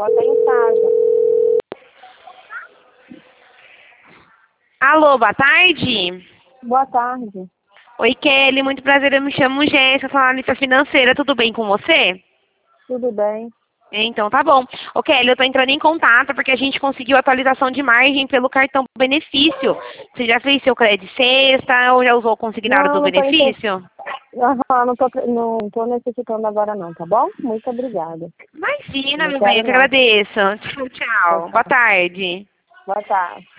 Ela tá em casa. Alô, boa tarde. Boa tarde. Oi, Kelly, muito prazer, eu me chamo Jéssica, sou analista financeira, tudo bem com você? Tudo bem? Então tá bom. Ô Kelly, eu tô entrando em contato porque a gente conseguiu atualização de margem pelo cartão benefício. Você já fez seu crédito sexta ou já usou o consignado do Não tô benefício? não tô necessitando agora não, tá bom? Muito obrigada. Imagina, Não meu bem, eu quero que não. agradeço. Tchau, Tchau, tchau. Boa tchau. tarde. Boa tarde.